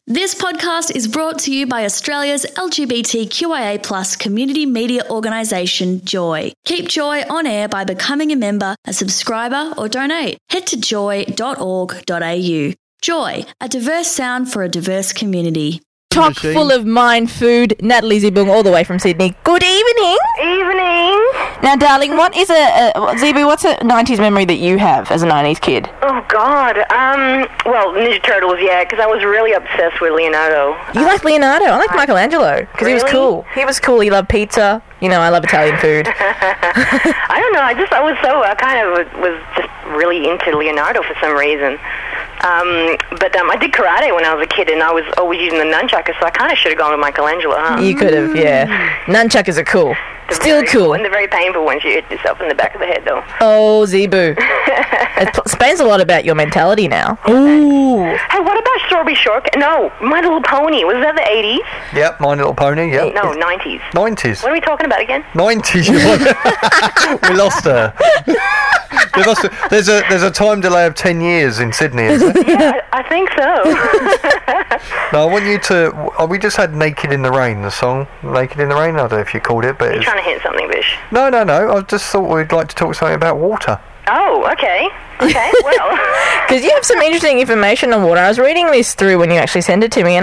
This podcast is brought to you by Australia's LGBTQIA+ community media organisation, Joy. Keep Joy on air by becoming a member, a subscriber or donate. Head to joy.org.au. Joy, a diverse sound for a diverse community. Chock full of mind food, Natalie Zibung, all the way from Sydney. Good evening. Evening. Now, darling, what is Zibu, what's a 90s memory that you have as a 90s kid? Oh, God. Well, Ninja Turtles, yeah, because I was really obsessed with Leonardo. You like Leonardo? I like Michelangelo, because he was cool. He was cool. He loved pizza. You know, I love Italian food. I don't know. I was just really into Leonardo for some reason. But I did karate when I was a kid, and I was always using the nunchuckers, so I kind of should have gone with Michelangelo, huh? You could have, yeah. Nunchuckers are cool. Still cool. And they're very painful once you hit yourself in the back of the head, though. Oh, Zebu. It explains a lot about your mentality now. Ooh. Hey, what about Strawberry Shortcake? No, My Little Pony. Was that the 80s? Yep, My Little Pony, yep. No, 90s. 90s. What are we talking about again? 90s. We lost her. There's a time delay of 10 years in Sydney, isn't there? Yeah, I think so. No, I want you to... we just had Naked in the Rain, the song. Naked in the Rain, I don't know if you called it, but... You're trying to hint something, Bish. No. I just thought we'd like to talk something about water. Oh, okay. Okay, well. Because you have some interesting information on water. I was reading this through when you actually sent it to me, and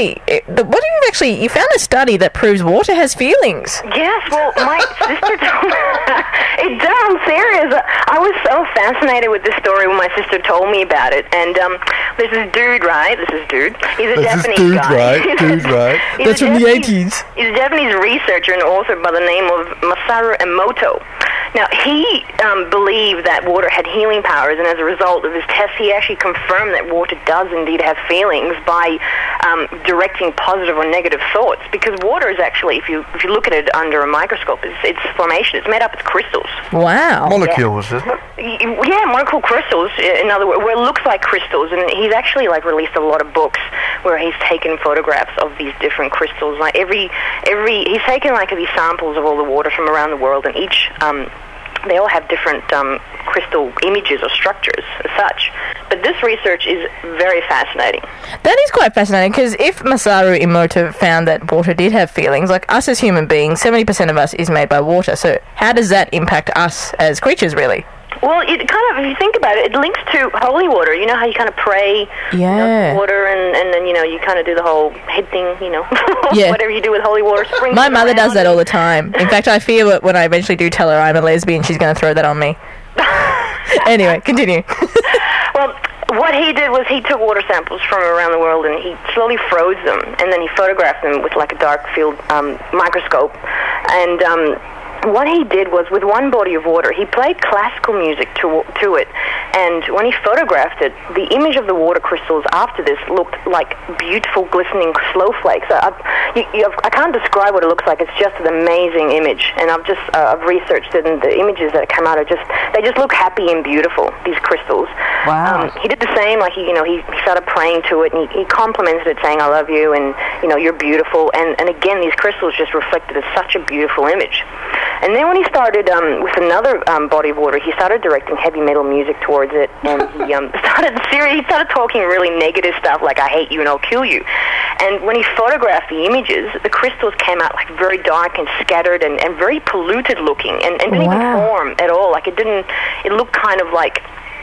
you found a study that proves water has feelings. Yes, well, my sister told me. It does, I'm serious. I was so fascinated with this story when my sister told me about it. And there's this dude, right? He's a Japanese guy. Dude, right. That's from the 80s. He's a Japanese researcher and author by the name of Masaru Emoto. Now, he believed that water had healing powers, and as a result of his tests, he actually confirmed that water does indeed have feelings by directing positive or negative thoughts. Because water is actually, if you look at it under a microscope, its formation, it's made up of crystals. Wow. Molecules, isn't it? Yeah, molecule crystals, in other words, where it looks like crystals. And he's actually released a lot of books where he's taken photographs of these different crystals. Like he's taken these samples of all the water from around the world, and each they all have different crystal images or structures as such. But this research is very fascinating. That is quite fascinating, because if Masaru Emoto found that water did have feelings, like us as human beings, 70% of us is made by water. So how does that impact us as creatures, really? Well, it kind of, if you think about it, it links to holy water. You know how you kind of pray to water, and then, you kind of do the whole head thing, Yeah. Whatever you do with holy water. My mother does that all the time. In fact, I fear that when I eventually do tell her I'm a lesbian, she's going to throw that on me. Anyway, continue. Well, what he did was he took water samples from around the world, and he slowly froze them, and then he photographed them with a dark field microscope. And what he did was, with one body of water, he played classical music to it, and when he photographed it, the image of the water crystals after this looked like beautiful, glistening snowflakes. I can't describe what it looks like. It's just an amazing image, and I've researched it, and the images that come out they just look happy and beautiful, these crystals. Wow. He did the same, he started praying to it, and he complimented it, saying, I love you, and, you're beautiful, and again, these crystals just reflected as such a beautiful image. And then when he started with another body of water, he started directing heavy metal music towards it, and he started talking really negative stuff like, I hate you and I'll kill you. And when he photographed the images, the crystals came out very dark and scattered and very polluted looking, and didn't even form at all. It looked kind of like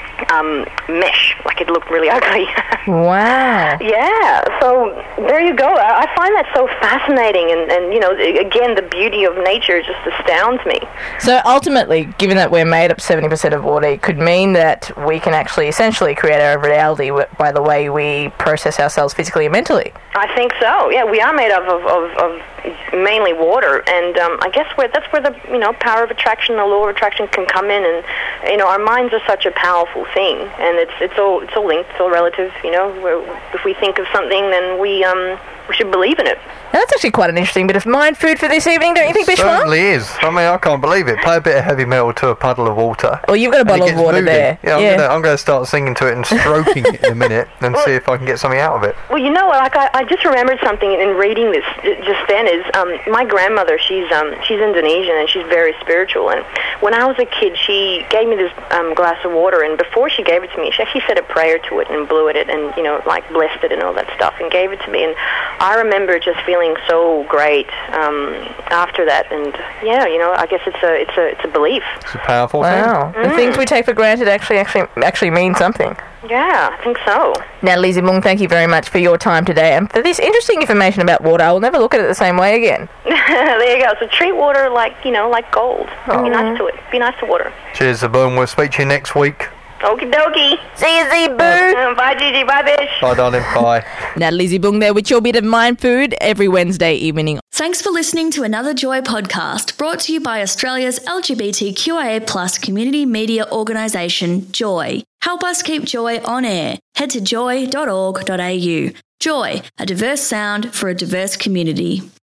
mesh, it looked really ugly. Wow. Yeah, so there you go. I find that so fascinating, and again, the beauty of nature just astounds me. So ultimately, given that we're made up 70% of water, it could mean that we can actually essentially create our own reality by the way we process ourselves physically and mentally. I think so. Yeah, we are made up of mainly water, and I guess that's where the power of attraction, the law of attraction, can come in, and our minds are such a powerful thing, and it's all linked, it's all relative. If we think of something, then we We should believe in it. Now, that's actually quite an interesting bit of mind food for this evening, don't you think, Bishwa? Certainly is. I mean, I can't believe it. Play a bit of heavy metal to a puddle of water. Well, you've got a bottle of water there. Yeah, I'm going to start singing to it and stroking it in a minute and see if I can get something out of it. Well, you know, like I just remembered something in reading this just then is my grandmother, she's Indonesian and she's very spiritual, and when I was a kid she gave me this glass of water, and before she gave it to me she actually said a prayer to it and blew it and, you know, like blessed it and all that stuff and gave it to me, and I remember just feeling so great after that, and yeah, you know, I guess it's a belief. It's a powerful thing. Wow. The things we take for granted actually mean something. Yeah, I think so. Natalie Zibung, thank you very much for your time today and for this interesting information about water. I will never look at it the same way again. There you go. So treat water like, you know, like gold. Be nice to it. Be nice to water. Cheers, Zibung. We'll speak to you next week. Okie dokie. See you, Zibung. Bye, Gigi. Bye, Bish. Bye, darling. Bye. Natalie Zibung there with your bit of mind food every Wednesday evening. Thanks for listening to another Joy podcast brought to you by Australia's LGBTQIA+ community media organisation, Joy. Help us keep Joy on air. Head to joy.org.au. Joy, a diverse sound for a diverse community.